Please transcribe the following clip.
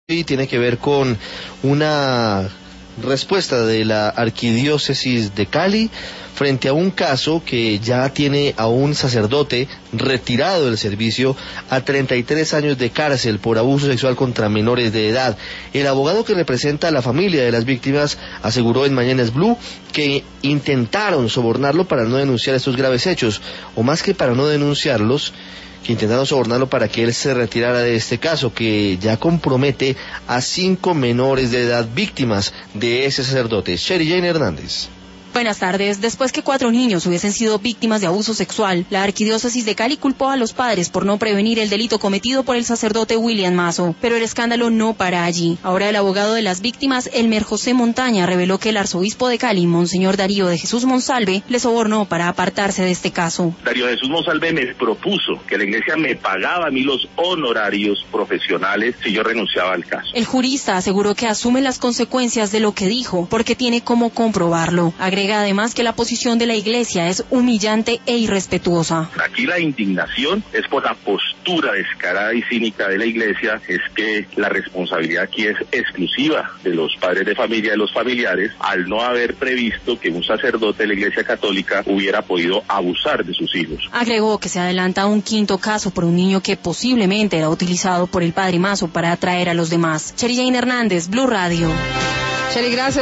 Y tiene que ver con una respuesta de la Arquidiócesis de Cali frente a un caso que ya tiene a un sacerdote retirado del servicio a 33 años de cárcel por abuso sexual contra menores de edad. El abogado que representa a la familia de las víctimas aseguró en Mañanas Blue que intentaron sobornarlo para no denunciar estos graves hechos, o más que para no denunciarlos, que intentaron sobornarlo para que él se retirara de este caso, que ya compromete a 5 menores de edad víctimas de ese sacerdote. Sherry Jane Hernández. Buenas tardes. Después que 4 niños hubiesen sido víctimas de abuso sexual, la Arquidiócesis de Cali culpó a los padres por no prevenir el delito cometido por el sacerdote William Mazo. Pero el escándalo no para allí. Ahora el abogado de las víctimas, Elmer José Montaña, reveló que el arzobispo de Cali, Monseñor Darío de Jesús Monsalve, le sobornó para apartarse de este caso. Darío de Jesús Monsalve me propuso que la iglesia me pagaba a mí los honorarios profesionales si yo renunciaba al caso. El jurista aseguró que asume las consecuencias de lo que dijo, porque tiene cómo comprobarlo. Agrega además que la posición de la iglesia es humillante e irrespetuosa. Aquí la indignación es por la postura descarada y cínica de la iglesia, es que la responsabilidad aquí es exclusiva de los padres de familia, de los familiares, al no haber previsto que un sacerdote de la iglesia católica hubiera podido abusar de sus hijos. Agregó que se adelanta un 5.º caso por un niño que posiblemente era utilizado por el padre Mazo para atraer a los demás. Sherry Jane Hernández, Blue Radio. Sherry, gracias.